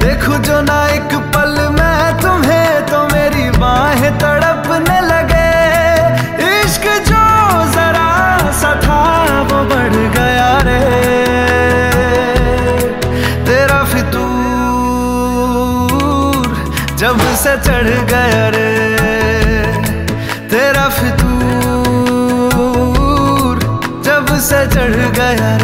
देखूं जो ना एक पल मैं तुम्हें तो मेरी बाहें तड़पने लगे। इश्क जो जरा सा था वो बढ़ गया रे, तेरा फितूर जब से चढ़ गया रे, तेरा फितूर जब से चढ़ गया